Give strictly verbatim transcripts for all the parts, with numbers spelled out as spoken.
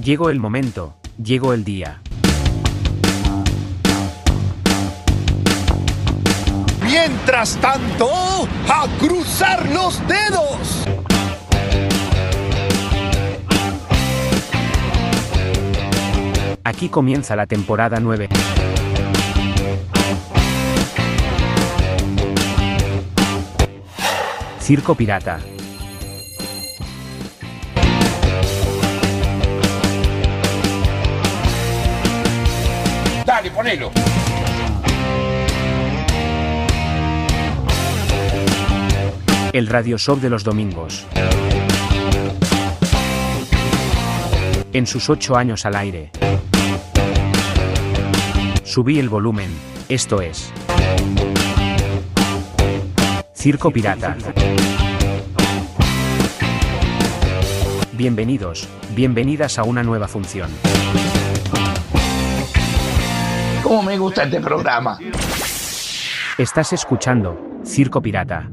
Llegó el momento, llegó el día. Mientras tanto, ¡a cruzar los dedos! Aquí comienza la temporada nueve. Circo Pirata. Dale, ponelo. El radio show de los domingos. En sus ocho años al aire. Subí el volumen, esto es Circo Pirata. Bienvenidos, bienvenidas a una nueva función. ¿Cómo me gusta este programa? Estás escuchando Circo Pirata.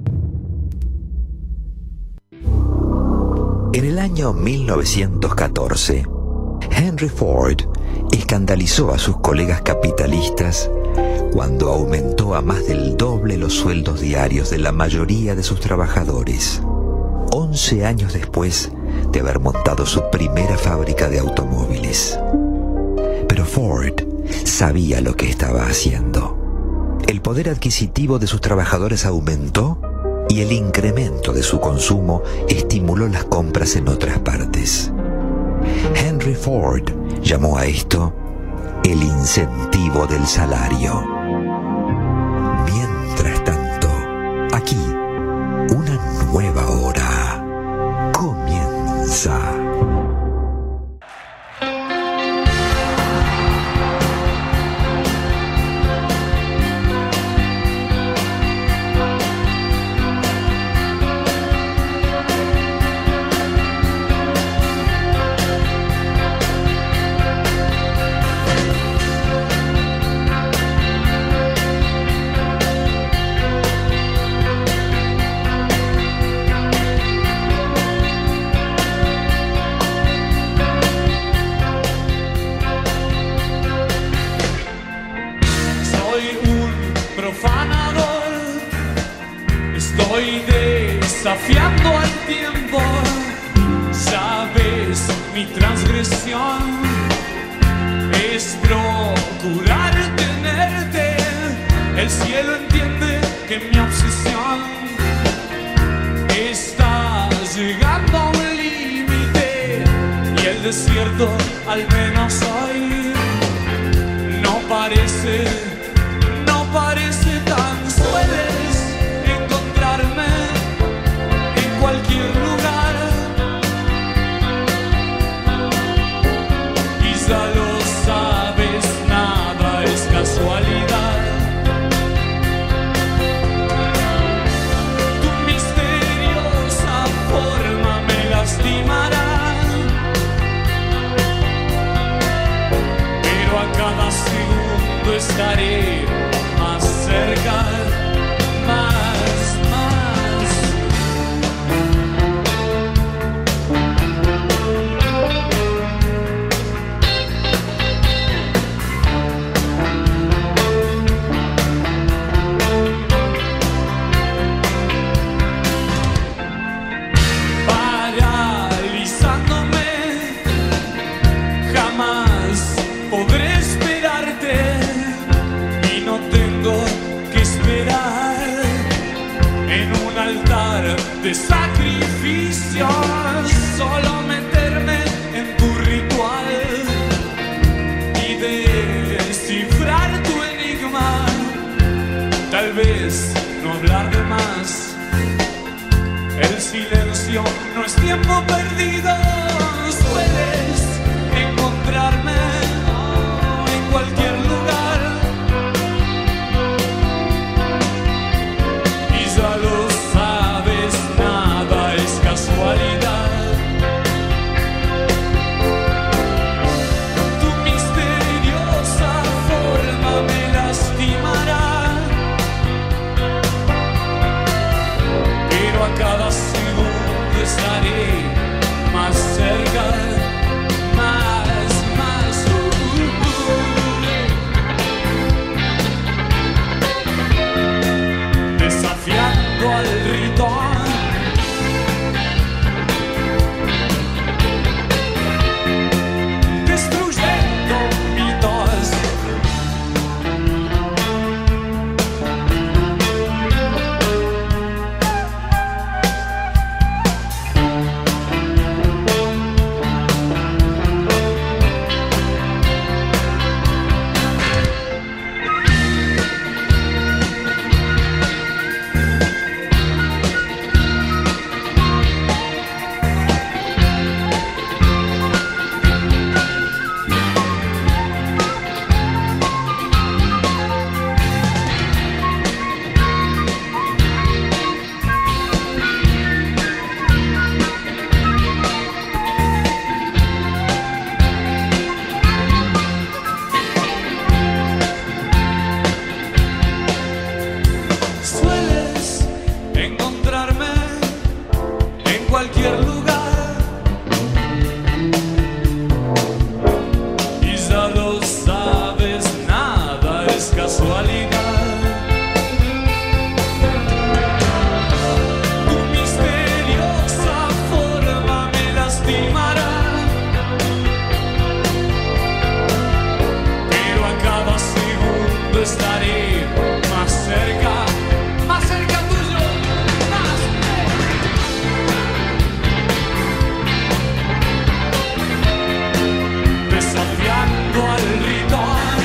En el año mil novecientos catorce, Henry Ford escandalizó a sus colegas capitalistas cuando aumentó a más del doble los sueldos diarios de la mayoría de sus trabajadores, once años después de haber montado su primera fábrica de automóviles. Pero Ford sabía lo que estaba haciendo. El poder adquisitivo de sus trabajadores aumentó y el incremento de su consumo estimuló las compras en otras partes. Henry Ford llamó a esto el incentivo del salario. Mientras tanto, aquí, una nueva hora comienza. Desafiando al tiempo, sabes, mi transgresión es procurar tenerte. El cielo entiende que mi obsesión está llegando a un límite y el desierto, al menos hoy, no parece, no parece tan sueles encontrarme cualquier lugar, quizá lo sabes, nada es casualidad. Tu misteriosa forma me lastimará, pero a cada segundo estaré más cerca, más. De sacrificio, solo meterme en tu ritual y descifrar tu enigma. Tal vez no hablar de más. El silencio no es tiempo perdido. Sueles encontrarme en cualquier lugar y ya lo sabes, nada es casualidad. Tu misteriosa forma me lastimará, pero a cada segundo estaré más cerca, más cualquier lugar. Y ya lo sabes, nada es casualidad. Tu misteriosa forma me lastimará, pero a cada segundo estaré más cerca, más cerca tuyo, más desafiando al ritual,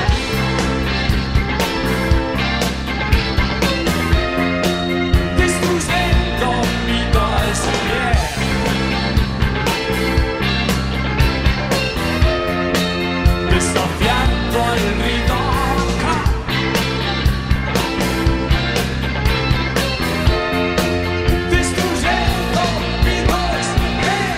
destruyendo vidas, yeah. Desafiando al ritual, destruyendo vidas, yeah.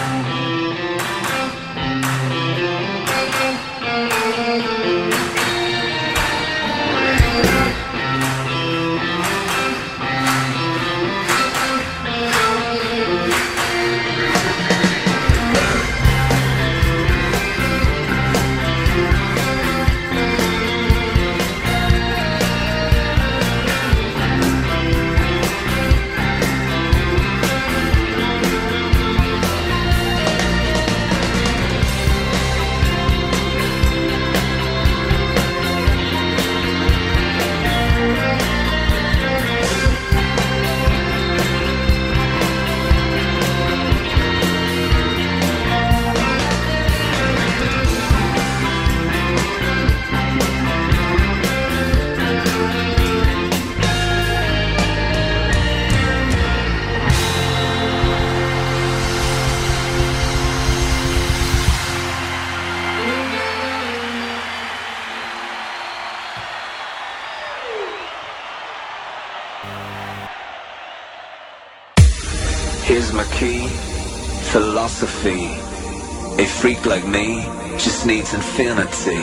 Here's my key, philosophy. A freak like me just needs infinity.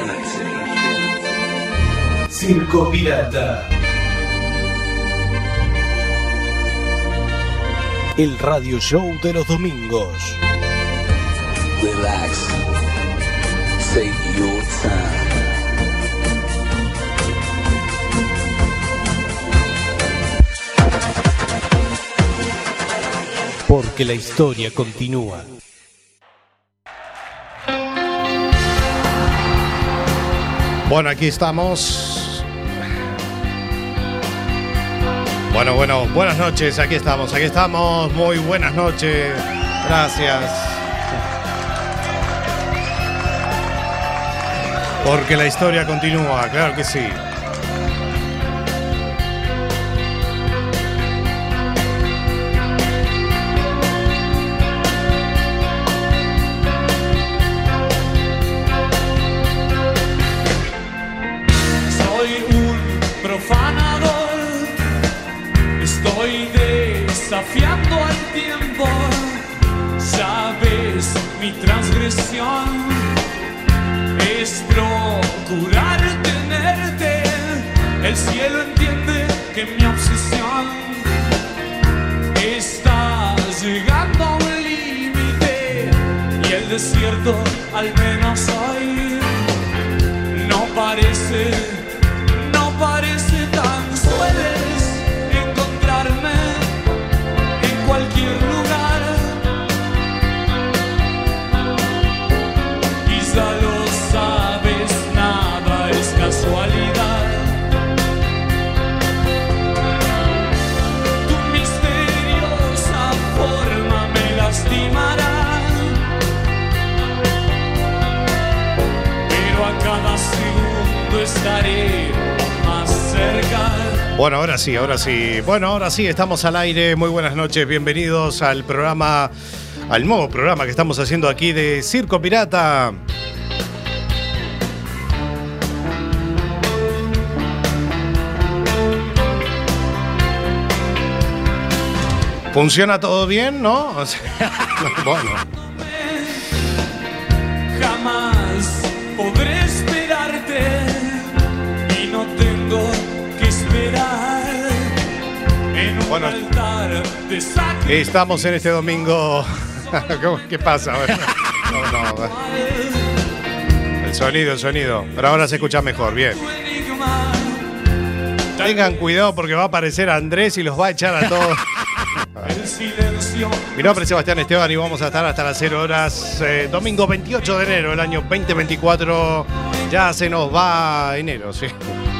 Circo Pirata. El radio show de los domingos. Relax, take your time. Porque la historia continúa. Bueno, aquí estamos. Bueno, bueno, buenas noches, aquí estamos, aquí estamos. Muy buenas noches. Gracias. Porque la historia continúa, claro que sí. Desafiando al tiempo, sabes, mi transgresión es procurar tenerte. El cielo entiende que mi obsesión está llegando a un límite y el desierto, al menos hoy, no parece, no parece tan sueles encontrarme en cualquier lugar, y ya lo sabes, nada es casualidad. Tu misteriosa forma me lastimará, pero a cada segundo estaré más cerca. Bueno, ahora sí, ahora sí. Bueno, ahora sí, estamos al aire. Muy buenas noches, bienvenidos al programa, al nuevo programa que estamos haciendo aquí de Circo Pirata. ¿Funciona todo bien, no? O sea, bueno. Jamás podré esperarte y no tengo que esperar en Bueno, estamos en este domingo. ¿Qué pasa? No, no. El sonido, el sonido. Pero ahora se escucha mejor, bien. Tengan cuidado porque va a aparecer Andrés y los va a echar a todos. Mi nombre es Sebastián Esteban y vamos a estar hasta las cero horas. Eh, domingo veintiocho de enero del año veinte veinticuatro. Ya se nos va enero, sí.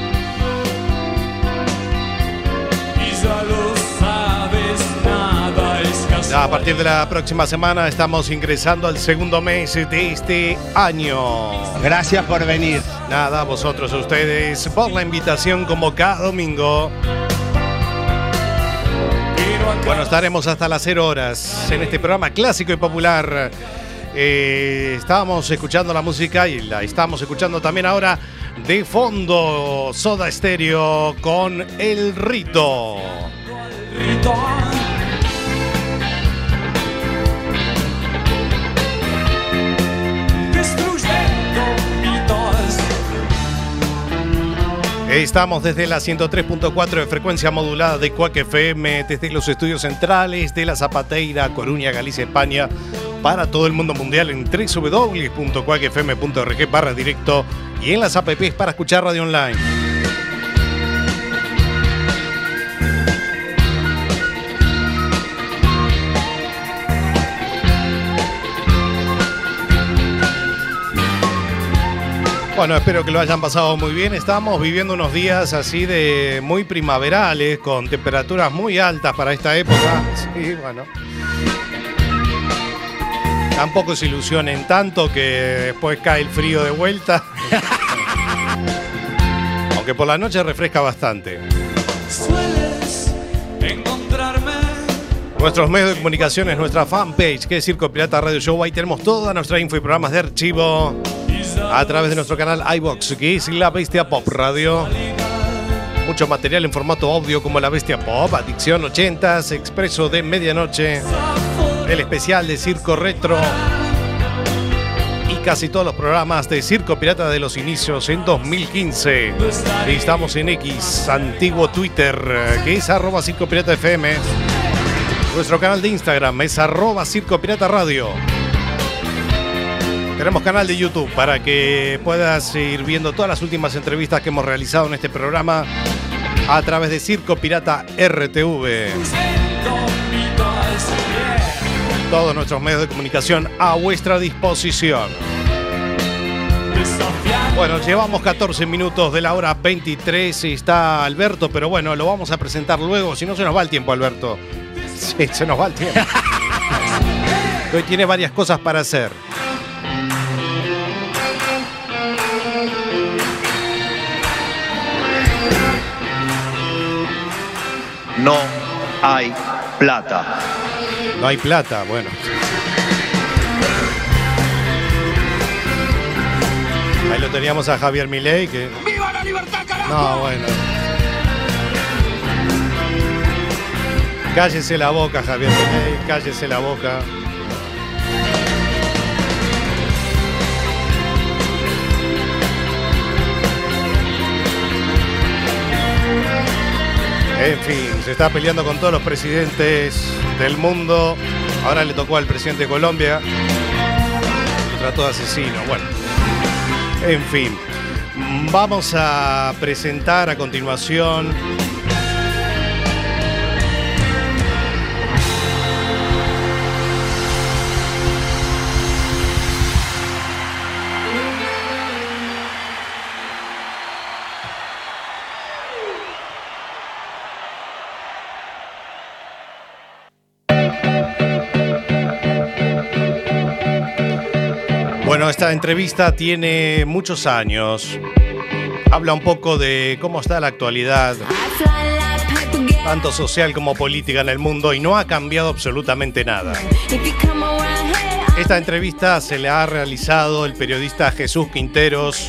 Ya a partir de la próxima semana estamos ingresando al segundo mes de este año. Gracias por venir. Nada, vosotros, ustedes, por la invitación como cada domingo. Bueno, estaremos hasta las cero horas en este programa clásico y popular. Eh, estábamos escuchando la música y la estamos escuchando también ahora de fondo. Soda Stereo con El Rito. Rito. Estamos desde la ciento tres punto cuatro de frecuencia modulada de Quack F M, desde los estudios centrales de La Zapateira, Coruña, Galicia, España, para todo el mundo mundial en doble u doble u doble u punto quack f m punto org barra directo y en las apps para escuchar radio online. Bueno, espero que lo hayan pasado muy bien. Estamos viviendo unos días así de muy primaverales, con temperaturas muy altas para esta época. Sí, bueno. Tampoco se ilusionen tanto que después cae el frío de vuelta. Aunque por la noche refresca bastante. Sueles encontrarme. Nuestros medios de comunicación es nuestra fanpage, que es Circo Pirata Radio Show. Ahí tenemos toda nuestra info y programas de archivo a través de nuestro canal iVox, que es La Bestia Pop Radio. Mucho material en formato audio como La Bestia Pop, Adicción ochentas, Expreso de Medianoche, el especial de Circo Retro y casi todos los programas de Circo Pirata de los inicios en dos mil quince. Y estamos en X, antiguo Twitter, que es arroba Circo Pirata F M. Nuestro canal de Instagram es arroba Circo Pirata Radio. Tenemos canal de YouTube para que puedas ir viendo todas las últimas entrevistas que hemos realizado en este programa a través de Circo Pirata R T V. Todos nuestros medios de comunicación a vuestra disposición. Bueno, llevamos catorce minutos de la hora veintitrés y está Alberto, pero bueno, lo vamos a presentar luego, si no se nos va el tiempo, Alberto. Sí, se nos va el tiempo. Hoy tiene varias cosas para hacer. No hay plata. No hay plata, bueno. Ahí lo teníamos a Javier Milei que... ¡Viva la libertad, carajo! No, bueno. Cállese la boca, Javier Milei, cállese la boca. En fin, se está peleando con todos los presidentes del mundo. Ahora le tocó al presidente de Colombia. Lo trató de asesino. Bueno, en fin. Vamos a presentar a continuación Bueno, esta entrevista tiene muchos años. Habla un poco de cómo está la actualidad, tanto social como política en el mundo, y no ha cambiado absolutamente nada. Esta entrevista se le ha realizado el periodista Jesús Quinteros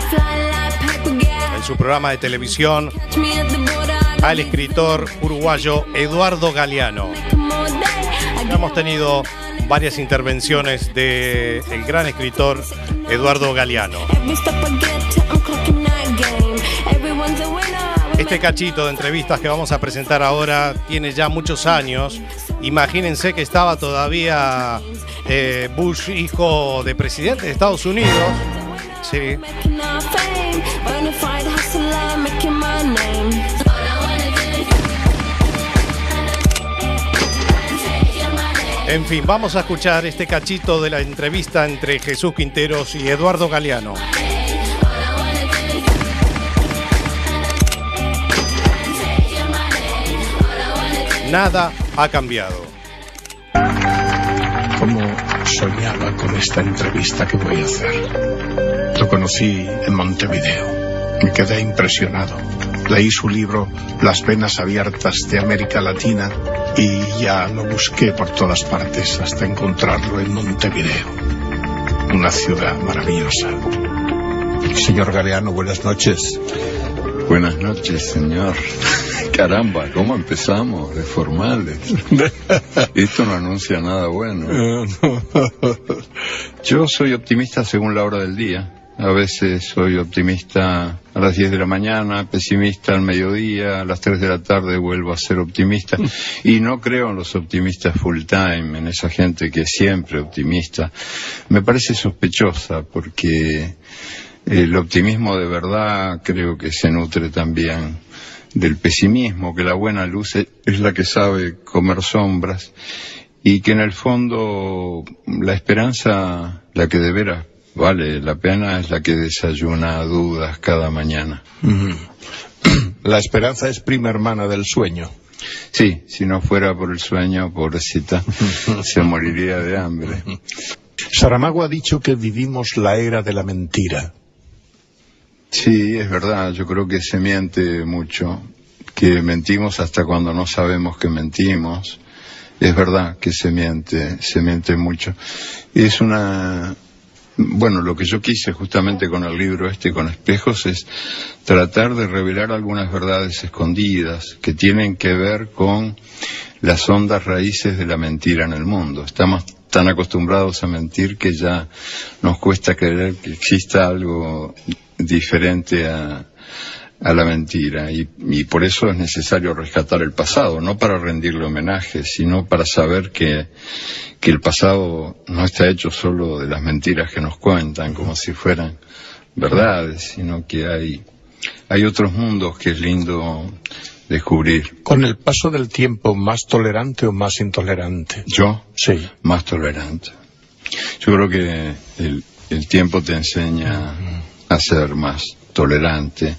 en su programa de televisión al escritor uruguayo Eduardo Galeano. Hemos tenido varias intervenciones del gran escritor Eduardo Galeano. Este cachito de entrevistas que vamos a presentar ahora tiene ya muchos años. Imagínense que estaba todavía eh, Bush, hijo de presidente de Estados Unidos. Sí. En fin, vamos a escuchar este cachito de la entrevista entre Jesús Quinteros y Eduardo Galeano. Nada ha cambiado. Como soñaba con esta entrevista que voy a hacer. Lo conocí en Montevideo. Me quedé impresionado. Leí su libro Las venas abiertas de América Latina y ya lo busqué por todas partes hasta encontrarlo en Montevideo. Una ciudad maravillosa. Señor Galeano, buenas noches. Buenas noches, señor. Caramba, ¿cómo empezamos? De formales. Esto no anuncia nada bueno. Yo soy optimista según la hora del día. A veces soy optimista a las diez de la mañana, pesimista al mediodía, a las tres de la tarde vuelvo a ser optimista. Y no creo en los optimistas full time, en esa gente que es siempre optimista. Me parece sospechosa porque el optimismo de verdad creo que se nutre también del pesimismo, que la buena luz es la que sabe comer sombras y que en el fondo la esperanza, la que de veras vale la pena, es la que desayuna dudas cada mañana. La esperanza es prima hermana del sueño. Sí, si no fuera por el sueño, pobrecita, se moriría de hambre. Saramago ha dicho que vivimos la era de la mentira. Sí, es verdad, yo creo que se miente mucho, que mentimos hasta cuando no sabemos que mentimos. Es verdad que se miente, se miente mucho. Es una... Bueno, lo que yo quise justamente con el libro este, con espejos, es tratar de revelar algunas verdades escondidas que tienen que ver con las hondas raíces de la mentira en el mundo. Estamos tan acostumbrados a mentir que ya nos cuesta creer que exista algo diferente a, a la mentira, y, y por eso es necesario rescatar el pasado, no para rendirle homenaje, sino para saber que, que el pasado no está hecho solo de las mentiras que nos cuentan como si fueran verdades, sino que hay, hay otros mundos que es lindo descubrir. Con el paso del tiempo, ¿más tolerante o más intolerante? ¿Yo? Sí. Más tolerante. Yo creo que el, el tiempo te enseña a ser más tolerante,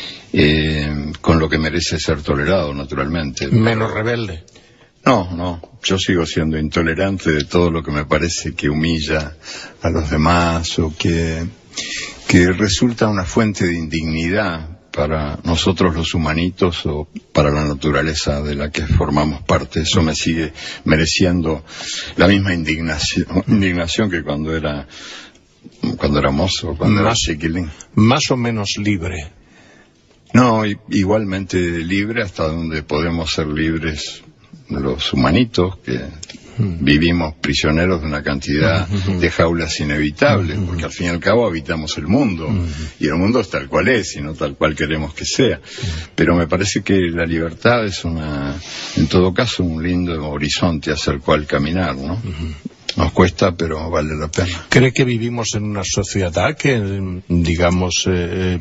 eh, con lo que merece ser tolerado, naturalmente. Menos rebelde. No, no, yo sigo siendo intolerante de todo lo que me parece que humilla a los demás o que, que resulta una fuente de indignidad para nosotros los humanitos o para la naturaleza de la que formamos parte. Eso me sigue mereciendo la misma indignación, indignación que cuando era cuando era mozo, cuando más, era chiquilín. Más o menos libre. No, igualmente libre hasta donde podemos ser libres los humanitos, que vivimos prisioneros de una cantidad de jaulas inevitables, porque al fin y al cabo habitamos el mundo, y el mundo es tal cual es, y no tal cual queremos que sea. Pero me parece que la libertad es una, en todo caso, un lindo horizonte hacia el cual caminar, ¿no? Nos cuesta, pero vale la pena. ¿Cree que vivimos en una sociedad que, digamos, eh,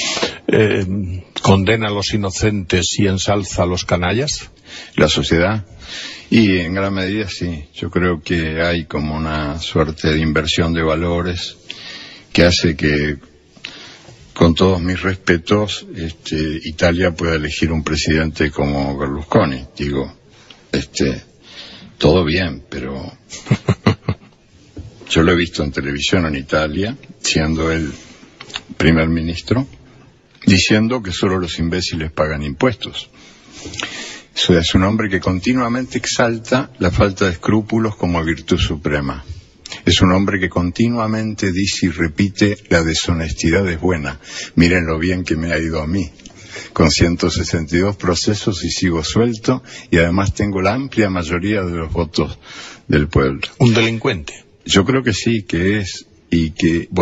eh, condena a los inocentes y ensalza a los canallas? La sociedad, y en gran medida sí. Yo creo que hay como una suerte de inversión de valores que hace que, con todos mis respetos, este, Italia pueda elegir un presidente como Berlusconi. Digo, este, todo bien, pero yo lo he visto en televisión en Italia, siendo él primer ministro, diciendo que solo los imbéciles pagan impuestos. Eso es un hombre que continuamente exalta la falta de escrúpulos como virtud suprema. Es un hombre que continuamente dice y repite: la deshonestidad es buena. Miren lo bien que me ha ido a mí, con ciento sesenta y dos procesos y sigo suelto, y además tengo la amplia mayoría de los votos del pueblo. ¿Un delincuente? Yo creo que sí, que es, y que, bueno,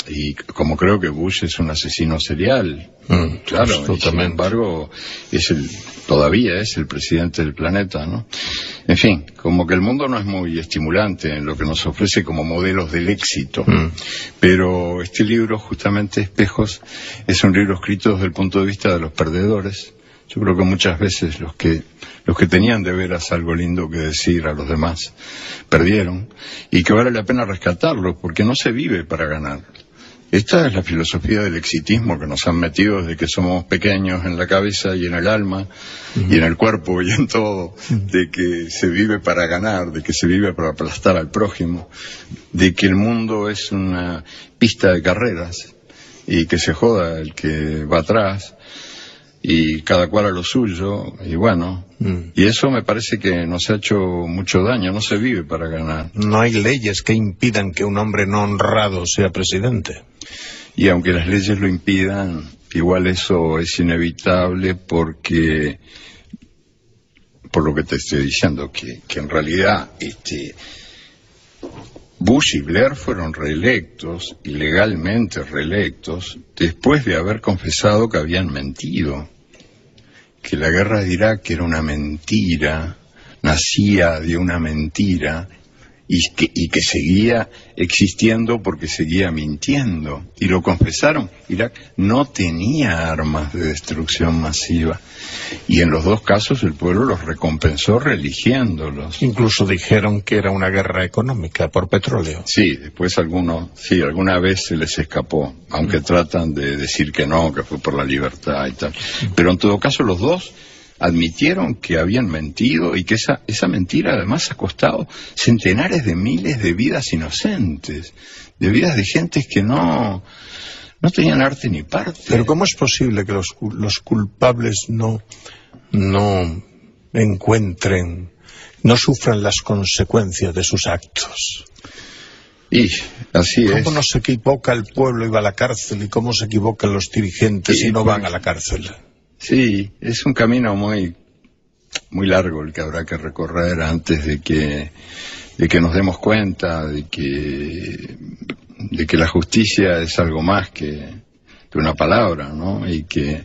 y como creo que Bush es un asesino serial, mm, claro, y sin embargo es el, todavía es el presidente del planeta, ¿no? En fin, como que el mundo no es muy estimulante en lo que nos ofrece como modelos del éxito, mm. pero este libro, justamente Espejos, es un libro escrito desde el punto de vista de los perdedores. Yo creo que muchas veces los que los que tenían de veras algo lindo que decir a los demás perdieron, y que vale la pena rescatarlo, porque no se vive para ganar. Esta es la filosofía del exitismo que nos han metido desde que somos pequeños en la cabeza y en el alma, uh-huh. y en el cuerpo y en todo, uh-huh. de que se vive para ganar, de que se vive para aplastar al prójimo, de que el mundo es una pista de carreras y que se joda el que va atrás, y cada cual a lo suyo, y bueno, mm. y eso me parece que nos ha hecho mucho daño. No se vive para ganar. No hay leyes que impidan que un hombre no honrado sea presidente. Y aunque las leyes lo impidan, igual eso es inevitable, porque, por lo que te estoy diciendo, que, que en realidad este Bush y Blair fueron reelectos, ilegalmente reelectos, después de haber confesado que habían mentido, que la guerra de Irak era una mentira, nacía de una mentira, y que, y que seguía existiendo porque seguía mintiendo. Y lo confesaron. Irak no tenía armas de destrucción masiva. Y en los dos casos el pueblo los recompensó religiéndolos. Incluso dijeron que era una guerra económica por petróleo. Sí, después algunos, sí, alguna vez se les escapó, aunque mm. tratan de decir que no, que fue por la libertad y tal. Mm. Pero en todo caso los dos admitieron que habían mentido, y que esa, esa mentira además ha costado centenares de miles de vidas inocentes, de vidas de gentes que no, no tenían arte ni parte. Pero ¿cómo es posible que los, los culpables no, no encuentren, no sufran las consecuencias de sus actos? Y así ¿Cómo es. no se equivoca el pueblo y va a la cárcel, y cómo se equivocan los dirigentes y, y no van a la cárcel? Sí, es un camino muy muy largo el que habrá que recorrer antes de que de que nos demos cuenta de que de que la justicia es algo más que, que una palabra, ¿no? Y que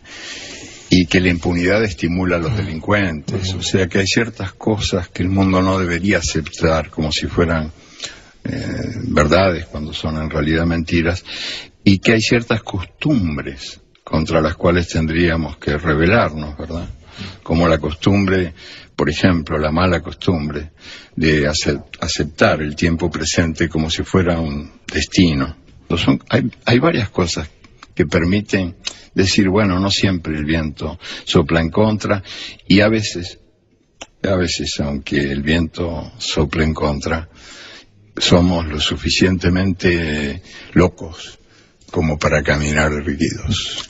y que la impunidad estimula a los delincuentes. O sea que hay ciertas cosas que el mundo no debería aceptar como si fueran eh, verdades cuando son en realidad mentiras, y que hay ciertas costumbres contra las cuales tendríamos que rebelarnos, ¿verdad? Como la costumbre, por ejemplo, la mala costumbre de aceptar el tiempo presente como si fuera un destino. Son, hay, hay varias cosas que permiten decir, bueno, no siempre el viento sopla en contra, y a veces, a veces, aunque el viento sople en contra, somos lo suficientemente locos como para caminar erguidos.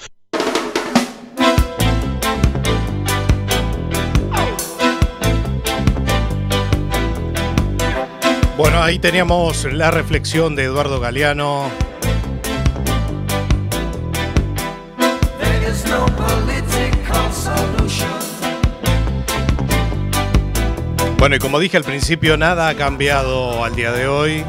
Bueno, ahí teníamos la reflexión de Eduardo Galeano. Bueno, y como dije al principio, nada ha cambiado al día de hoy.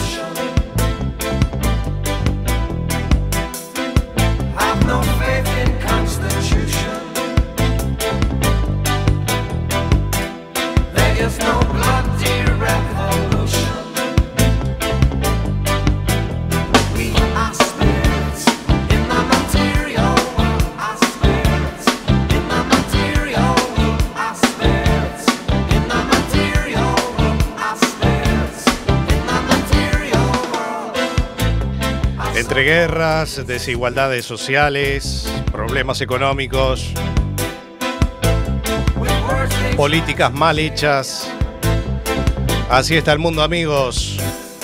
Entre guerras, desigualdades sociales, problemas económicos, políticas mal hechas. Así está el mundo, amigos.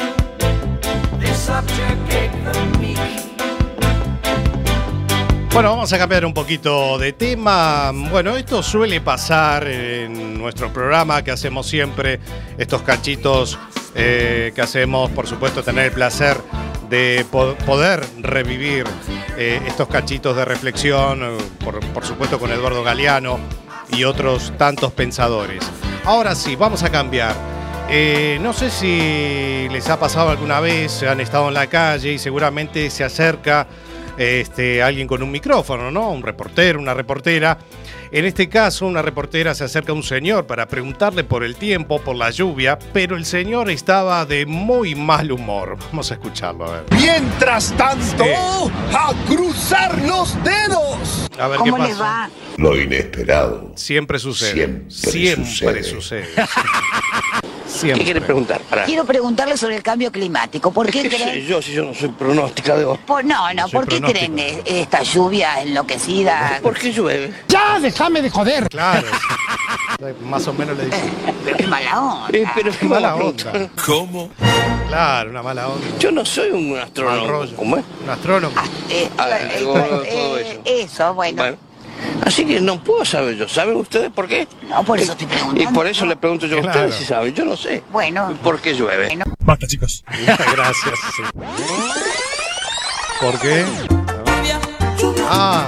Bueno, vamos a cambiar un poquito de tema. Bueno, esto suele pasar en nuestro programa que hacemos siempre, estos cachitos eh, que hacemos, por supuesto, tener el placer de po- poder revivir eh, estos cachitos de reflexión, eh, por, por supuesto con Eduardo Galeano y otros tantos pensadores. Ahora sí, vamos a cambiar. Eh, no sé si les ha pasado alguna vez, han estado en la calle y seguramente se acerca este, alguien con un micrófono, ¿no? Un reportero, una reportera. En este caso, una reportera se acerca a un señor para preguntarle por el tiempo, por la lluvia, pero el señor estaba de muy mal humor. Vamos a escucharlo, a ver. Mientras tanto, sí. ¡A cruzar los dedos! A ver ¿Cómo qué le va? Lo inesperado siempre sucede. Siempre, siempre sucede. sucede. Siempre. ¿Qué quiere preguntar? Para. Quiero preguntarle sobre el cambio climático. ¿Por qué ¿Qué creen? sé yo si yo no soy pronósticador? Por, no, no, No soy ¿por qué pronóstico. creen eh, esta lluvia enloquecida? ¿Por qué llueve? ¡Ya, déjame de joder! Claro. Más o menos le dice. Pero qué mala onda. Eh, pero Qué mala onda. ¿Cómo? Claro, una mala onda. Yo no soy un Mal astrónomo. rollo. ¿Cómo es? Un astrónomo. Ah, eh, Ah, eh, algo- eh, todo eso. eso, bueno. Bueno. Así que no puedo saber yo. ¿Saben ustedes por qué? No, por eso estoy Y preguntando. por eso le pregunto yo a Claro. ustedes si saben. Yo no sé. Bueno. ¿Por qué llueve? Bueno. Basta, chicos. Gracias. Sí. ¿Por qué? Ah,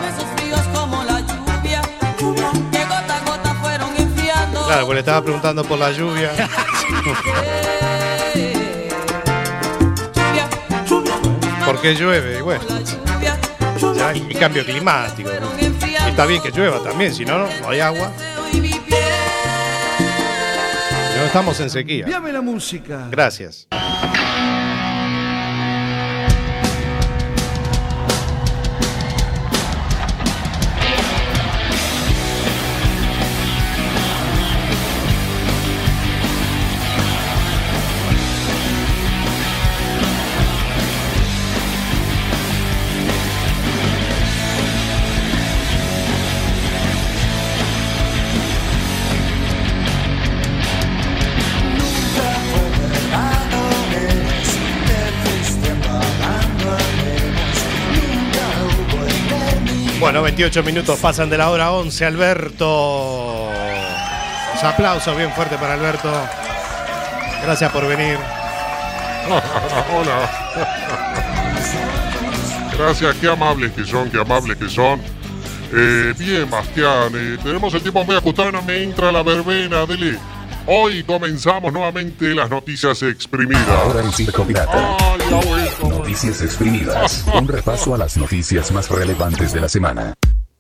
claro, pues le estaba preguntando por la lluvia. ¿Por qué llueve? Y bueno, ya el cambio climático. Y está bien que llueva también, si no, no no hay agua. No estamos en sequía. Envíame la música. Gracias. Bueno, veintiocho minutos pasan de la hora once. Alberto. Los aplausos bien fuertes para Alberto. Gracias por venir. Hola. Gracias, qué amables que son, qué amables que son. Eh, bien, Bastián, eh, tenemos el tiempo muy ajustado, no me entra la verbena, dele. Hoy comenzamos nuevamente las noticias exprimidas. Ahora en Circo Pirata. Ay, ya vuelto. Noticias exprimidas. Un repaso a las noticias más relevantes de la semana.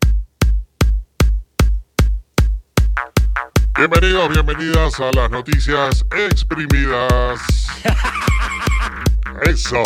Bienvenidos, bienvenidas a las noticias exprimidas. Eso.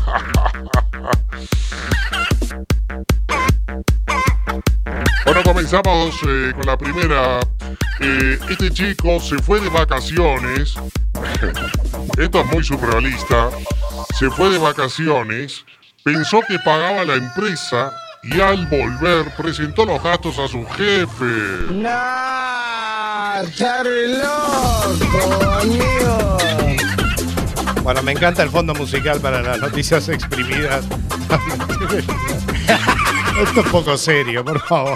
Bueno, comenzamos eh, con la primera. Eh, este chico se fue de vacaciones. Esto es muy surrealista. Se fue de vacaciones, pensó que pagaba la empresa y al volver presentó los gastos a su jefe. ¡No! ¡Está re loco, amigo! Bueno, me encanta el fondo musical para las noticias exprimidas. Esto es poco serio, por favor.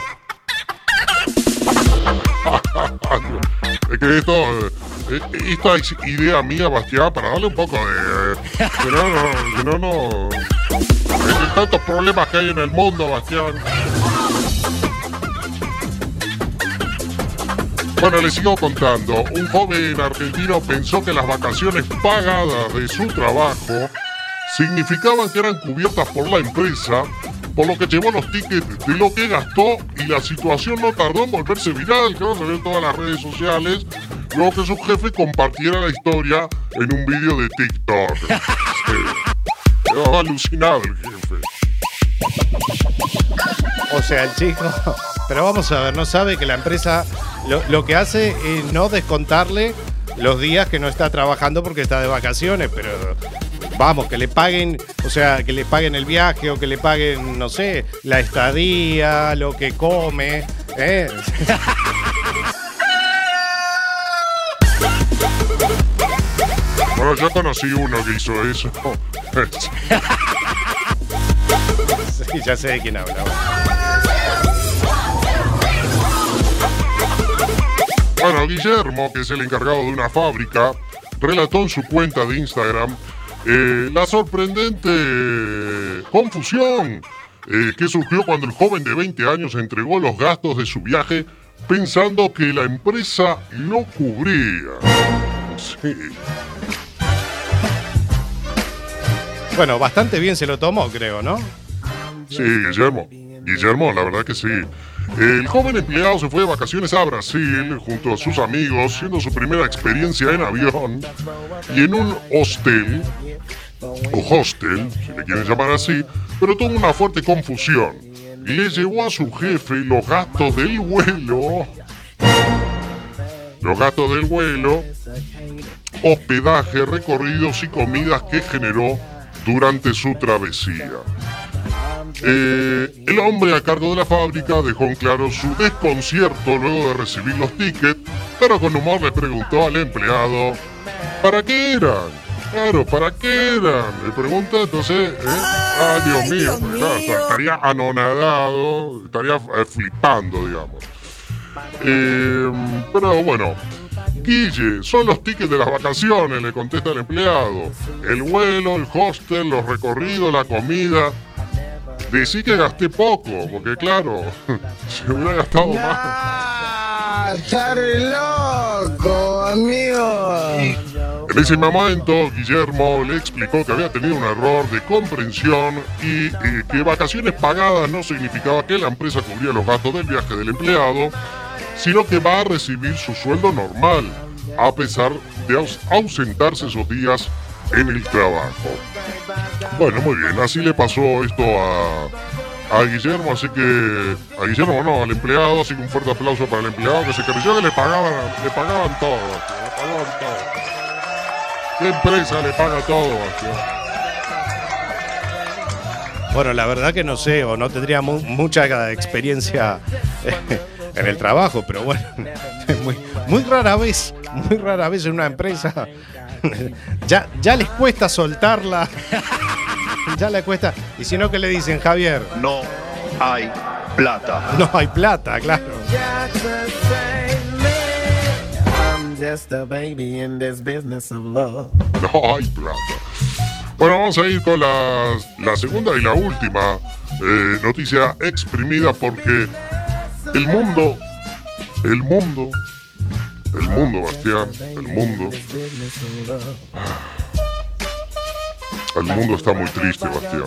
Es que esto, eh, esta es idea mía, Bastián, para darle un poco de... Que no, no, que no, no... Entre tantos problemas que hay en el mundo, Bastián. Bueno, les sigo contando. Un joven argentino pensó que las vacaciones pagadas de su trabajo significaban que eran cubiertas por la empresa, por lo que llevó los tickets de lo que gastó y la situación no tardó en volverse viral, que se ve en todas las redes sociales, luego que su jefe compartiera la historia en un vídeo de TikTok. Sí. Quedó alucinado el jefe. O sea, el chico... Pero vamos a ver, no sabe que la empresa lo, lo que hace es no descontarle los días que no está trabajando porque está de vacaciones, pero... Vamos, que le paguen, o sea, que le paguen el viaje o que le paguen, no sé, la estadía, lo que come, ¿eh? Bueno, yo conocí uno que hizo eso. Sí, ya sé de quién habla. Bueno, Guillermo, que es el encargado de una fábrica, relató en su cuenta de Instagram eh, la sorprendente confusión eh, que surgió cuando el joven de veinte años entregó los gastos de su viaje pensando que la empresa lo cubría. Sí. Bueno, bastante bien se lo tomó, creo, ¿no? Sí, Guillermo. Guillermo, la verdad que sí. El joven empleado se fue de vacaciones a Brasil junto a sus amigos, siendo su primera experiencia en avión y en un hostel, o hostel, si le quieren llamar así, pero tuvo una fuerte confusión. Le llevó a su jefe los gastos del vuelo, los gastos del vuelo, hospedaje, recorridos y comidas que generó durante su travesía. Eh, el hombre a cargo de la fábrica dejó en claro su desconcierto luego de recibir los tickets, pero con humor le preguntó al empleado ¿para qué eran? Claro, ¿para qué eran? Le pregunta entonces, ¿eh? Ah, Dios mío, pues, claro, estaría anonadado, estaría eh, flipando, digamos. Eh, pero bueno, Guille, son los tickets de las vacaciones, le contesta el empleado. El vuelo, el hostel, los recorridos, la comida. Decí que gasté poco, porque claro, se hubiera gastado nah, más. ¡Está re loco, amigo! En ese momento, Guillermo le explicó que había tenido un error de comprensión y, y que vacaciones pagadas no significaba que la empresa cubría los gastos del viaje del empleado, sino que va a recibir su sueldo normal, a pesar de aus- ausentarse esos días en el trabajo. Bueno, muy bien, así le pasó esto a, a Guillermo, así que a Guillermo no, al empleado, así que un fuerte aplauso para el empleado que se creyó que le pagaban, le pagaban todo, le pagaban todo. ¿Qué empresa le paga todo? Bueno, la verdad que no sé, o no tendría mu- mucha experiencia en el trabajo, pero bueno, muy, muy rara vez, muy rara vez en una empresa. Ya, ya les cuesta soltarla. Ya le cuesta. Y si no, ¿qué le dicen, Javier? No hay plata. No hay plata, claro. No hay plata. Bueno, vamos a ir con la, la segunda y la última eh, noticia exprimida porque el mundo, el mundo, el mundo, Bastián, el mundo, el mundo está muy triste, Bastián.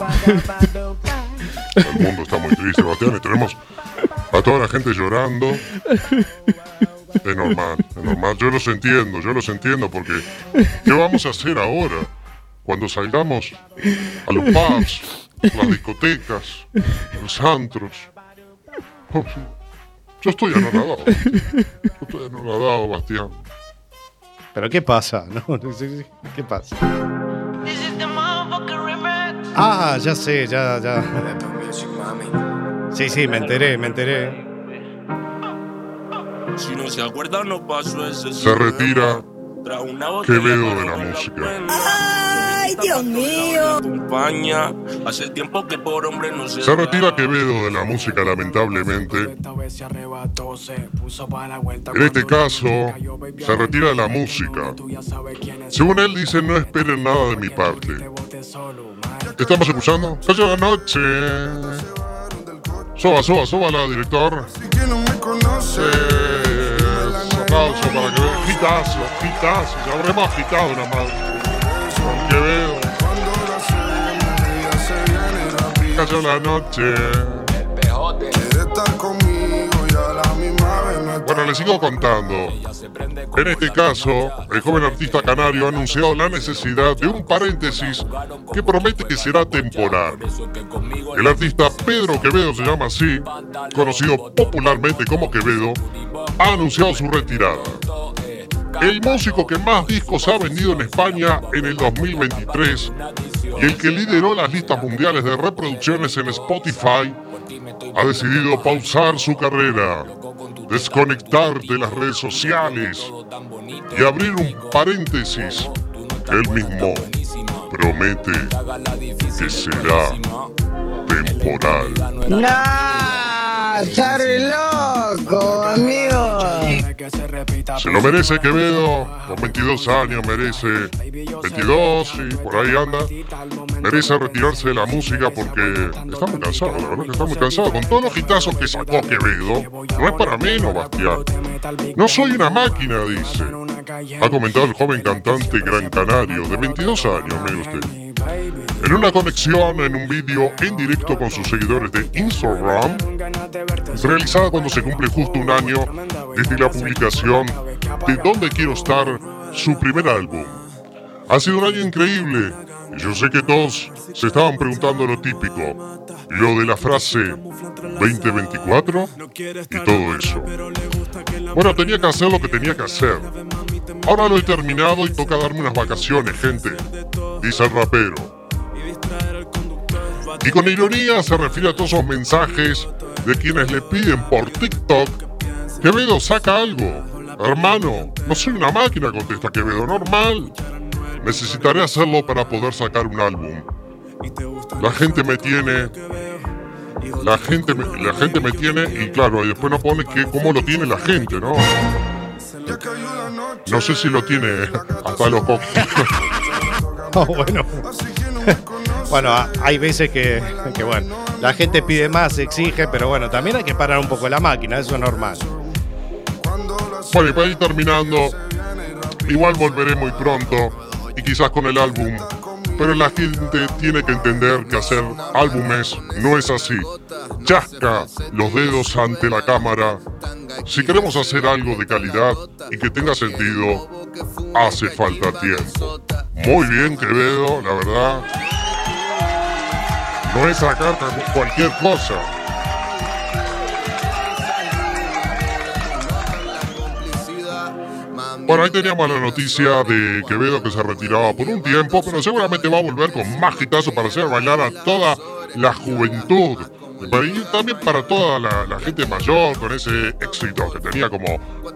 El mundo está muy triste, Bastián, y tenemos a toda la gente llorando. Es normal, es normal. Yo los entiendo, yo los entiendo porque ¿qué vamos a hacer ahora? Cuando salgamos a los pubs, las discotecas, los antros. Yo estoy anonadado. Yo estoy anonadado, Bastián. ¿Pero qué pasa? No, ¿qué pasa? Ah, ya sé, ya, ya. Sí, sí, me enteré, me enteré. Si no se acuerda, no pasó ese. Se retira Quevedo de la música. ¡Ay, Dios mío! Acompaña. Hace tiempo que por hombre no se. Se retira Quevedo de la música, lamentablemente. En este caso, se retira de la música. Según él dice, no esperen nada de mi parte. ¿Estamos escuchando? ¡Calla la noche! Soba, soba, soba la director. Eh, aplauso para que vean. Gitazo, gitazo. Ya habremos agitado una madre. Quevedo. Cayó la noche. Bueno, les sigo contando. En este caso, el joven artista canario ha anunciado la necesidad de un paréntesis que promete que será temporal. El artista Pedro Quevedo, se llama así, conocido popularmente como Quevedo, ha anunciado su retirada. El músico que más discos ha vendido en España en el dos mil veintitrés y el que lideró las listas mundiales de reproducciones en Spotify ha decidido pausar su carrera, desconectar de las redes sociales y abrir un paréntesis que él mismo promete que será temporal. ¡Nah! ¡Está re loco, amigo! Se lo merece Quevedo, con veintidós años merece, veintidós y por ahí anda, merece retirarse de la música porque está muy cansado, la verdad que está muy cansado. Con todos los hitazos que sacó Quevedo, no es para menos, Bastián. No soy una máquina, dice. ha comentado el joven cantante gran canario de veintidós años, mire usted. En una conexión en un vídeo en directo con sus seguidores de Instagram, realizada cuando se cumple justo un año desde la publicación de Donde Quiero Estar, su primer álbum. Ha sido un año increíble. Yo sé que todos se estaban preguntando lo típico, lo de la frase veinte veinticuatro y todo eso. Bueno, tenía que hacer lo que tenía que hacer. Ahora lo he terminado y toca darme unas vacaciones, gente, dice el rapero. Y con ironía se refiere a todos esos mensajes de quienes le piden por TikTok: Quevedo, saca algo. Hermano, no soy una máquina, contesta Quevedo, normal. Necesitaré hacerlo para poder sacar un álbum. La gente me tiene... La gente me, la gente me tiene y claro, y después no pone que cómo lo tiene la gente, ¿no? No sé si lo tiene hasta los cocos. Oh, bueno. Bueno, hay veces que, que, bueno, la gente pide más, exige, pero bueno, también hay que parar un poco la máquina, eso es normal. Bueno, y para ir terminando, igual volveré muy pronto y quizás con el álbum, pero la gente tiene que entender que hacer álbumes no es así. Chasca los dedos ante la cámara. Si queremos hacer algo de calidad y que tenga sentido, hace falta tiempo. Muy bien, Quevedo, la verdad. No es sacar cualquier cosa. Bueno, ahí teníamos la noticia de Quevedo que se retiraba por un tiempo, pero seguramente va a volver con más hitazo para hacer bailar a toda la juventud. Y también para toda la, la gente mayor con ese éxito que tenía como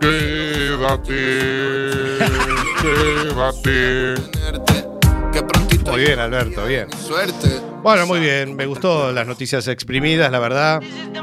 Quédate, quédate. Muy bien, Alberto, bien. Suerte. Bueno, muy bien, me gustó las noticias exprimidas, la verdad.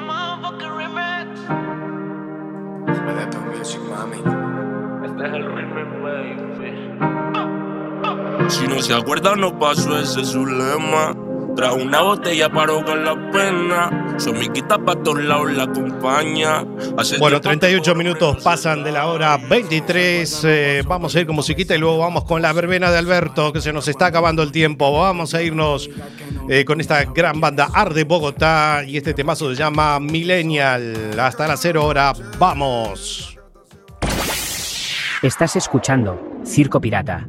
Si no se acuerda, no pasó, ese es su lema. Trajo una botella, paró con la pena. Su amiguita pa' todos lados la acompaña. Hace bueno, treinta y ocho minutos pasan de la hora veintitrés. Eh, vamos a ir con musiquita y luego vamos con la verbena de Alberto, que se nos está acabando el tiempo. Vamos a irnos eh, con esta gran banda Arde Bogotá y este temazo se llama Millennial. Hasta las cero hora, vamos. Estás escuchando Circo Pirata.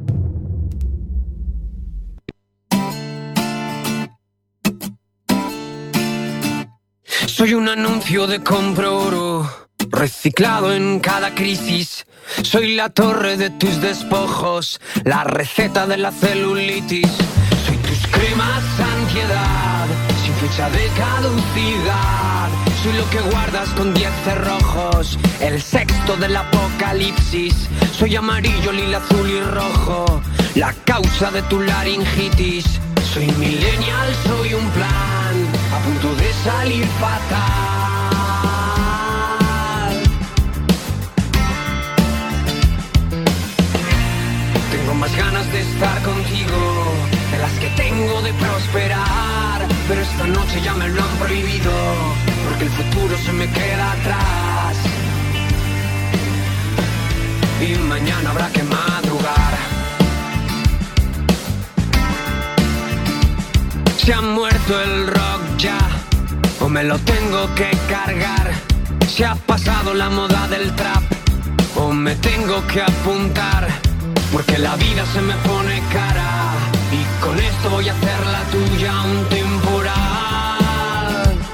Soy un anuncio de compro oro, reciclado en cada crisis. Soy la torre de tus despojos, la receta de la celulitis. Soy tus cremas ansiedad, sin fecha de caducidad. Soy lo que guardas con diez cerrojos, el sexto del apocalipsis. Soy amarillo, lila, azul y rojo, la causa de tu laringitis. Soy millennial, soy un plan, a punto de salir fatal. Tengo más ganas de estar contigo, de las que tengo de prosperar. Pero esta noche ya me lo han prohibido, porque el futuro se me queda atrás. Y mañana habrá que madrugar. Se ha muerto el rock ya, o me lo tengo que cargar. Se ha pasado la moda del trap, o me tengo que apuntar. Porque la vida se me pone cara, y con esto voy a hacer la tuya un temporal.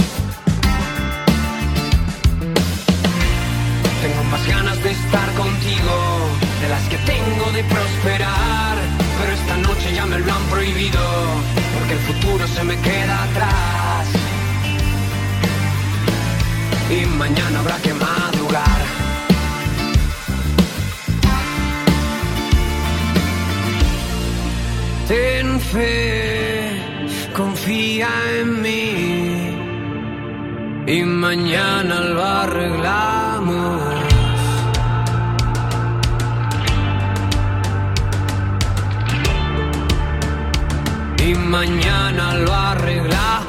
Tengo más ganas de estar contigo, de las que tengo de prosperar. Pero esta noche ya me lo han prohibido, porque el futuro se me queda atrás. Y mañana habrá que madrugar. Ten fe, confía en mí, y mañana lo arreglamos. Y mañana lo arreglamos.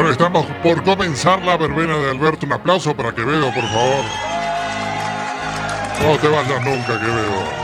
Bueno, estamos por comenzar la verbena de Alberto. Un aplauso para Quevedo, por favor. No te vayas nunca, Quevedo.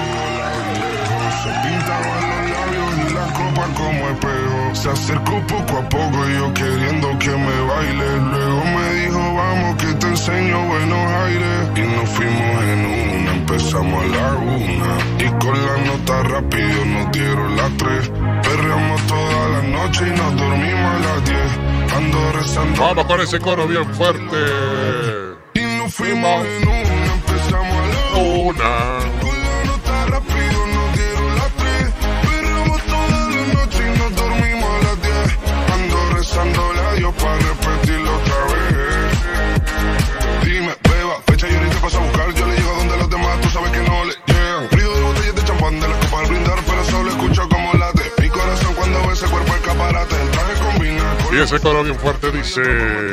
Como espejo, se acercó poco a poco y yo queriendo que me baile. Luego me dijo vamos que te enseño buenos aires. Y nos fuimos en una, empezamos a la una. Y con la nota rápido nos dieron las tres. Perreamos toda la noche y nos dormimos a las diez. Ando rezando. Vamos con ese coro bien fuerte. Y nos fuimos en una, empezamos a la una. Una. Con la nota rápido nos dieron las tres. Perreamos toda la noche y nos dormimos a las diez. Ando rezándole a Dios para repetirlo otra vez. Dime, beba, fecha y ahorita paso a buscar. Yo le llego donde los demás, tú sabes que no le llegan. Ruido de botellas de champán de la copa al brindar, pero solo escucho como late mi corazón cuando ve ese cuerpo escaparate. El traje combina con... Y ese coro bien fuerte dice: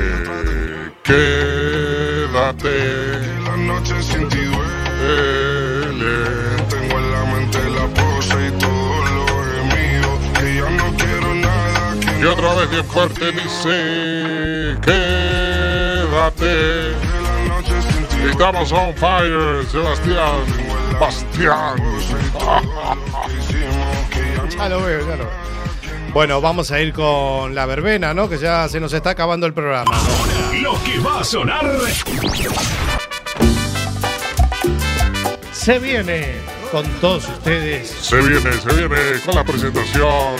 quédate. Que la noche sin ti duele. Tengo en la mente la pose y todos los gemidos. Que ya no quiero nada. Que y otra vez bien fuerte dice: quédate. Estamos on fire, Sebastián. Bastián. Ya lo veo, ya lo veo. Bueno, vamos a ir con la verbena, ¿no? Que ya se nos está acabando el programa. Lo que va a sonar. Se viene con todos ustedes. Se viene, se viene con la presentación.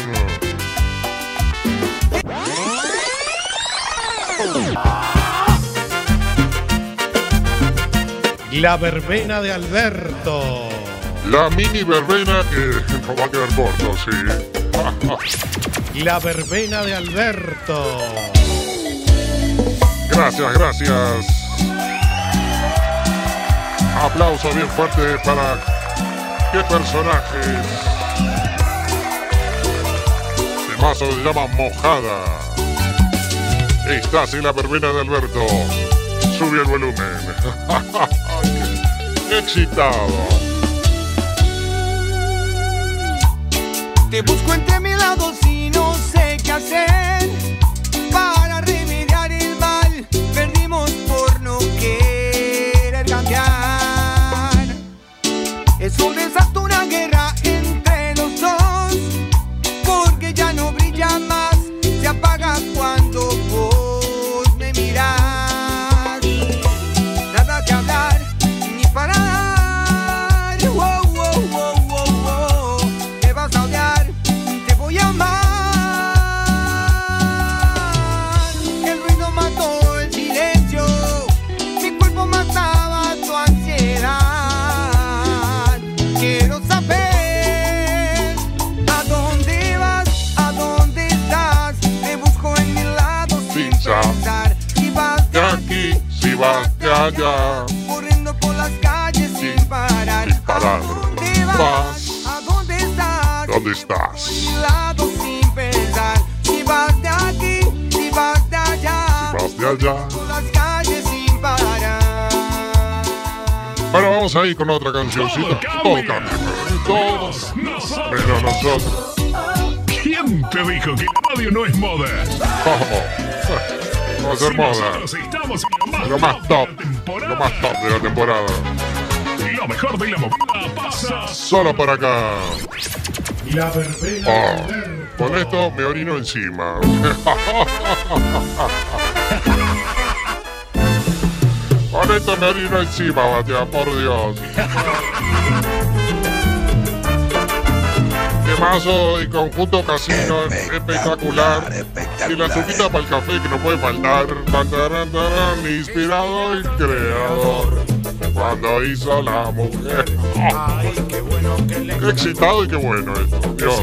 La verbena de Alberto. La mini verbena que nos va a quedar corto, sí. La verbena de Alberto. Gracias, gracias. Aplauso bien fuerte para qué personajes. El mazo se llama Mojada. Estás en la verbena de Alberto. Sube el volumen. Excitado. Te busco entre mis lados y no sé qué hacer para remediar el mal. Perdimos por no querer cambiar. Es un desastre, una guerra entre los dos, porque ya no brilla más, se apaga cuando vos me miras. Nada que hablar ni parar. Wow, wow, wow, wow, wow. Te vas a odiar, te voy a amar. El ruido mató el silencio, mi cuerpo mataba tu ansiedad. Quiero saber a dónde vas, a dónde estás. Te busco en mi lado sin pensar. Si vas de aquí, si vas de allá, corriendo por las calles sin parar. sin parar. ¿A dónde vas? ¿A dónde estás? ¿Dónde estás? A mi lado sin pensar. Si vas de aquí, si vas de allá, Si vas de allá. por las calles sin parar. Bueno, vamos a ir con otra cancioncita. Todo cambia. Todos. Pero nosotros. ¿Quién te dijo que la radio no es moda? ¿Cómo? Vamos a hacer Si moda. nosotros estamos en Lo más top. Lo más top de la temporada. lo mejor de la movida pasa Solo por acá. La verbena Oh, de Alberto. con esto me orino encima. Con esto me orino encima, Batia, por Dios. Temazo y conjunto casino espectacular. Y la sopita para el café que no puede faltar. Tantarán, tarán, inspirado y creador. Cuando hizo la mujer. Qué excitado y qué bueno esto. Dios.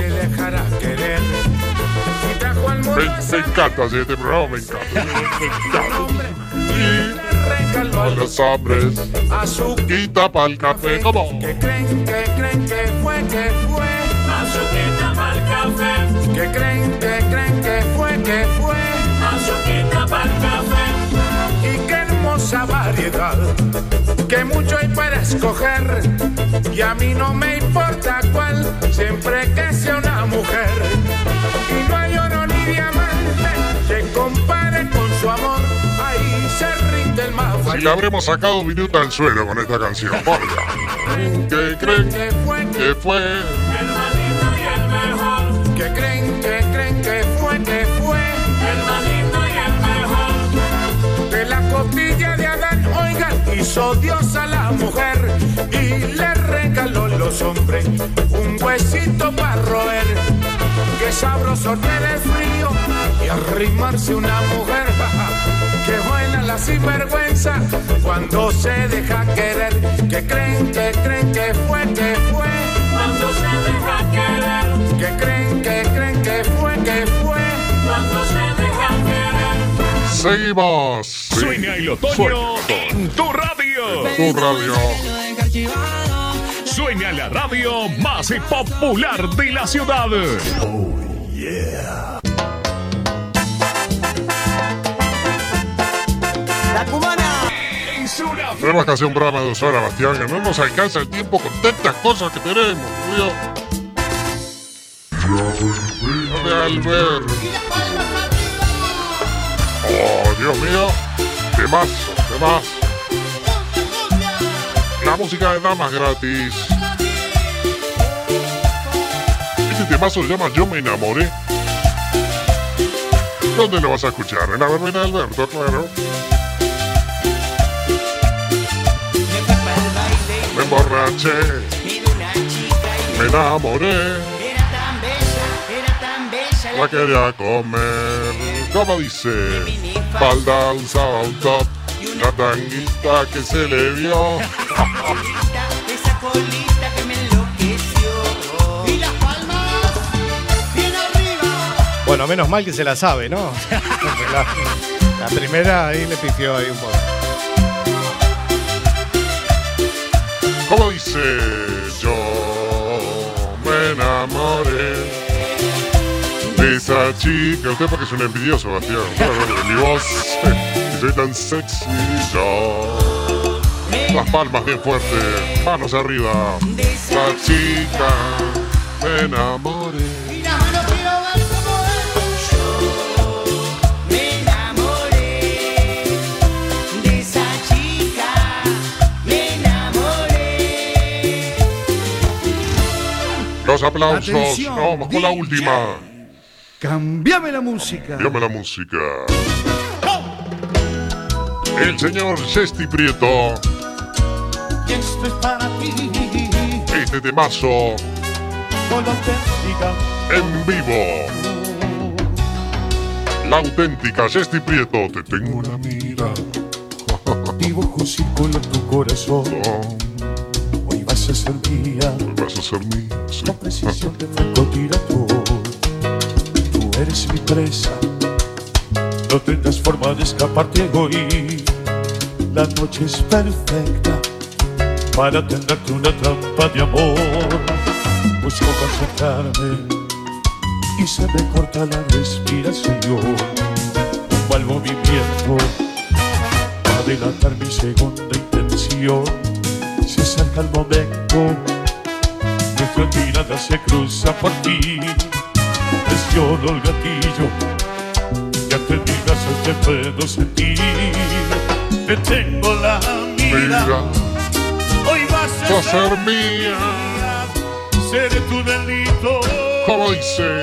Me, me encanta así este programa, me encanta. Me encanta. Y con los hombres, azuquita para el café. ¿Cómo? ¿Qué creen, qué creen que fue, que fue? Azuquita para el café. ¿Qué creen, qué creen que fue, que fue? Azuquita para el café. Y qué hermosa variedad, que mucho hay para escoger. Y a mí no me importa cuál, siempre que sea una mujer. Y no hay oro ni diamante que compare Si le habremos sacado un minuto al suelo con esta canción. Vaya. ¿Qué creen que fue? ¿Qué fue? El más lindo y el mejor. ¿Qué creen, que creen que fue? ¿Qué fue? El más lindo y el mejor. De la costilla de Adán, oigan, hizo Dios a la mujer y le regaló los hombres un huesito para roer. Qué sabroso tener frío y arrimarse una mujer. Qué buena la sinvergüenza cuando se deja querer. Que creen, que creen que fue, que fue cuando se deja querer. Que creen, que creen que fue, que fue cuando se deja querer. Seguimos. Sueña el otoño en tu radio. Tu radio. Sueña la radio más popular de la ciudad. Oh, yeah. La cubana. Tenemos que hacer un programa de dos horas, Bastián, que no nos alcanza el tiempo con tantas cosas que tenemos, Julio. De Albert. Oh, Dios mío. Temazo, temazo. La música de damas gratis. Este temazo se llama Yo me enamoré. ¿Dónde lo vas a escuchar? En la verbena de Alberto, claro. Me emborraché, me enamoré, la quería comer. Como dice, falda usaba un top, la tanguita que se le vio. Esa colita que me enloqueció. Y las palmas bien arriba. Bueno, menos mal que se la sabe, ¿no? La, la primera ahí le pifió ahí un poco. Como dice, yo me enamoré de esa chica. Usted porque es un envidioso, Bastián. Claro, de mi voz, y soy tan sexy yo. Las palmas bien fuertes, manos arriba. La chica, me enamoré. Los aplausos. Atención, No, vamos con la última. Cambiame la música. Cambiame la música. El señor Chesty Prieto. Y esto es para ti. Este temazo Con la auténtica. en vivo. La auténtica Chesty Prieto. Te tengo la mira. Dibujo un círculo en tu corazón. Hoy vas a ser mía. Hoy vas a ser mía. Sí. Con precisión de francotirador. Tú eres mi presa. No tendrás forma de escaparte hoy. La noche es perfecta para tenderte una trampa de amor. Busco concentrarme y se me corta la respiración. Un mal movimiento va a delatar mi segunda intención. Se acerca el momento, nuestra mirada se cruza por ti. Presiono el gatillo y ante mi brazo te puedo sentir. Te tengo la mira, Mira, hoy vas a va a ser ser mía. seré tu delito. Como dice,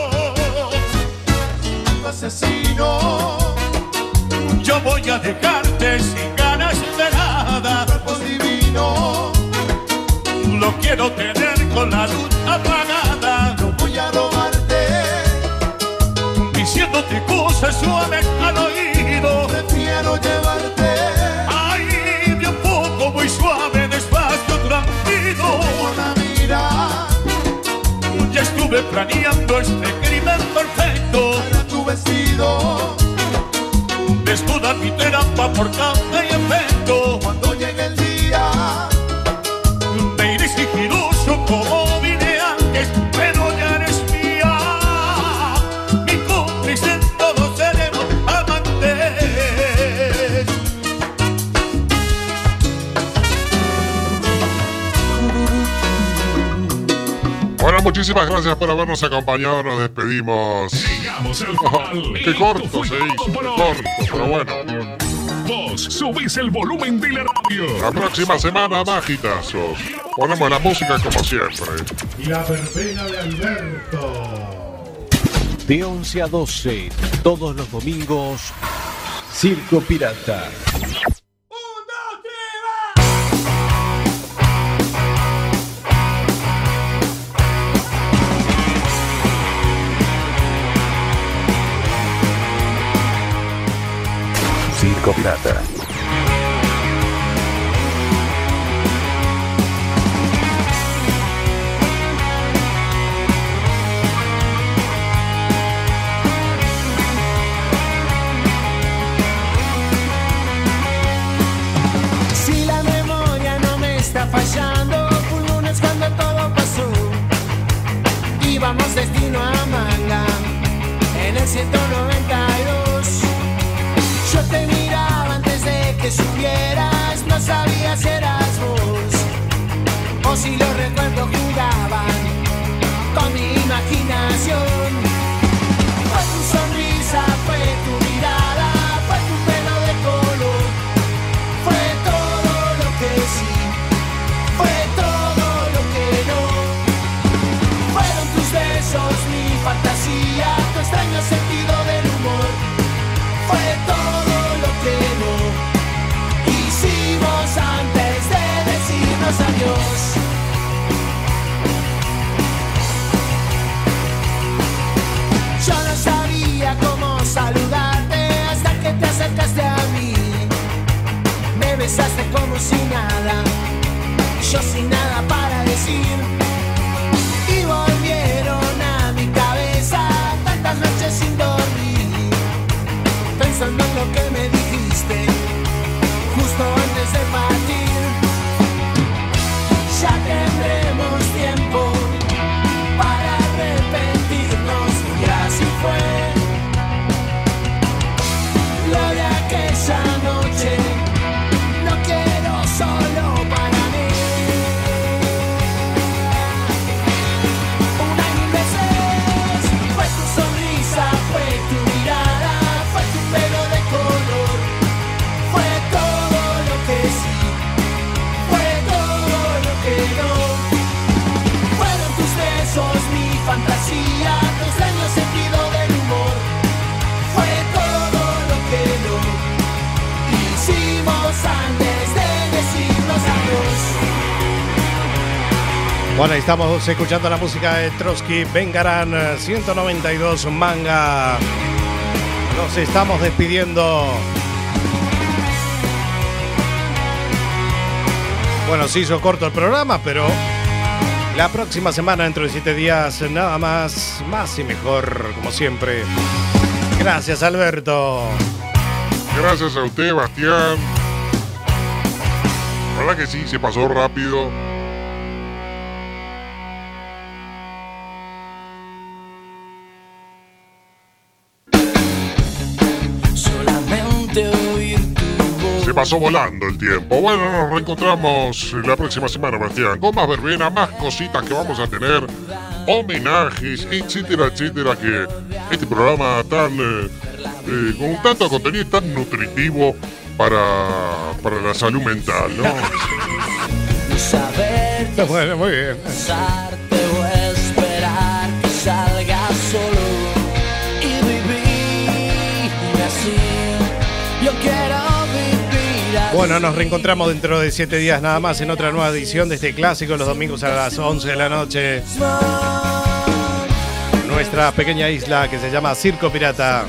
Asesino, yo voy a dejarte sin ganas de nada. Cuerpo divino, lo quiero tener con la luz apagada. No voy a robarte, diciéndote cosas suaves al oído. Prefiero llevarte, ay, de a poco, muy suave, despacio, tranquilo. Una mira, ya estuve planeando este crimen perfecto. Para tu vestido, desnuda mi terapia por causa y efecto. Cuando llegue el día, me iré sigiloso como vine antes, pero ya eres mía. Mi cómplice, todos seremos amantes. bueno, muchísimas gracias por habernos acompañado. Nos despedimos. Llegamos al Oh, final. qué corto se hizo, qué corto, pero bueno. vos subís el volumen de la radio. La próxima semana más hitazos. Ponemos la música como siempre. La verbena de Alberto. De once a doce, todos los domingos, Circo Pirata. Circo Pirata. Si la memoria no me está fallando, un lunes cuando todo pasó, íbamos destino a Manga, en el ciento noventa y dos. Yo te miraba antes de que supieras, no sabía si eras vos, o si los recuerdos jugaban con mi imaginación. Fue tu sonrisa, fue tu mirada, fue tu pelo de color, fue todo lo que sí, fue todo lo que no. Fueron tus besos, mi fantasía, tu extraño sentido del humor, fue todo lo que no hicimos antes de decirnos adiós. Yo no sabía cómo saludarte hasta que te acercaste a mí. Me besaste como si nada, yo sin nada para decir. Y volvieron a mi cabeza tantas noches sin dormir, pensando en lo que me dijiste justo antes de partir. Ya tendremos tiempo para arrepentirnos, y así fue. Lo de aquella noche no quiero solo para mí. Una y mil veces fue tu sonrisa, fue tu mirada, fue tu pelo de color, fue todo lo que sí, fue todo lo que no. Fueron tus besos, mi fantasía, tu extraño sentido del humor, fue todo lo que no hicimos antes de decirnos adiós. Bueno, ahí estamos escuchando la música de Trotsky, Vengarán, ciento noventa y dos Manga. Nos estamos despidiendo. Bueno, se hizo corto el programa, pero la próxima semana, dentro de siete días, nada más, más y mejor, como siempre. Gracias, Alberto. Gracias a usted, Bastián. La verdad que sí, se pasó rápido. Solamente oír tu voz. Se pasó volando el tiempo. Bueno, nos reencontramos la próxima semana, Bastián, con más verbena, más cositas que vamos a tener, homenajes, etcétera, etcétera, que este programa tan eh, eh, con tanto contenido tan nutritivo para, para la salud mental, ¿no? Saber bueno, muy bien. besarte o esperar que salga solo y vivir así. Yo quiero vivir así. Bueno, nos reencontramos dentro de siete días nada más en otra nueva edición de este clásico, los domingos a las once de la noche. Nuestra pequeña isla que se llama Circo Pirata.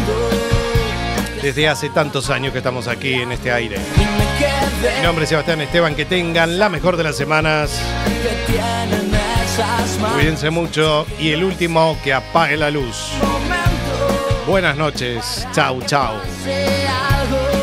Desde hace tantos años que estamos aquí en este aire. Mi nombre es Sebastián Esteban, que tengan la mejor de las semanas. Cuídense mucho y el último, que apague la luz. Buenas noches, chau, chau. Algo